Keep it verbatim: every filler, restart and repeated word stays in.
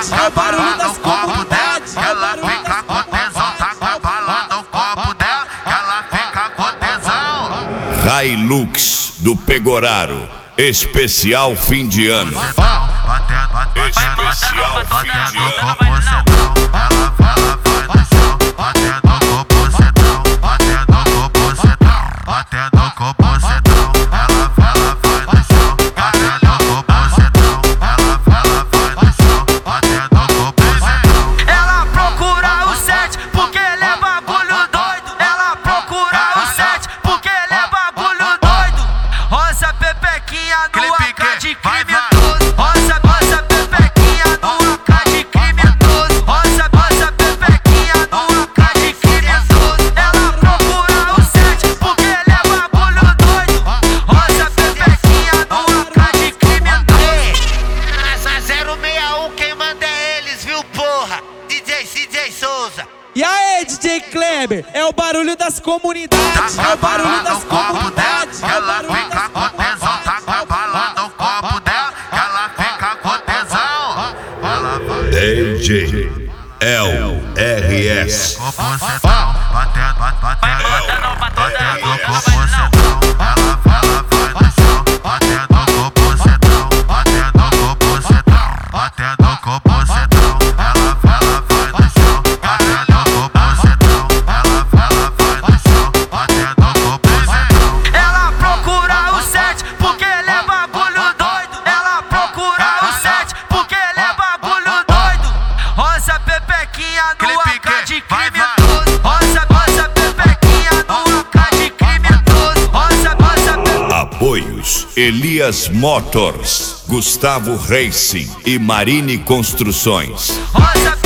taca bala no copo dela, ela fica com tesão. Taca bala no copo dela, ela fica com tesão. Hilux do Pegoraro, especial fim de ano. Especial fim de ano. Ela fala, vai no chão, batendo com bucetão, batendo com bucetão, batendo com bucetão. Ela fala, vai no chão, batendo com bucetão. Ela fala, vai no chão, batendo com bucetão. Ela procura o sete porque ele é bagulho doido. Ela procura o sete porque ele é bagulho doido. Rosa pepequinha no A K de criminoso. Rosa, rosa pepequinha no A K de criminoso. Rosa, rosa pepequinha no A K de criminoso. Ela procura o sete porque ele é bagulho doido. Rosa pepequinha no A K de criminoso. Essa zero seis um quem manda é eles, viu porra? D J C J Souza. E aí, D J Kleber, é o barulho das comunidades, é o barulho das comunidades. Ela fica com tesão, taca bala no copo dela, ela fica com tesão. Ela vai D J L R S. com bucetão, batendo, batendo, batendo com bucetão. Ela fala, vai no chão, batendo com bucetão, batendo com bucetão, batendo com bucetão. Ela fala, vai no chão, batendo com bucetão. Ela fala, vai no chão, batendo com bucetão. Ela procura o sete porque ele é bagulho doido. Ela procura o sete porque ele é bagulho doido. Rosa pepequinha no A K de criminoso. Rosa, rosa pepequinha no A K de criminoso. Rosa, rosa pepequinha. Apoios: Elias Motors, Gustavo Racing e Marine Construções. Rosa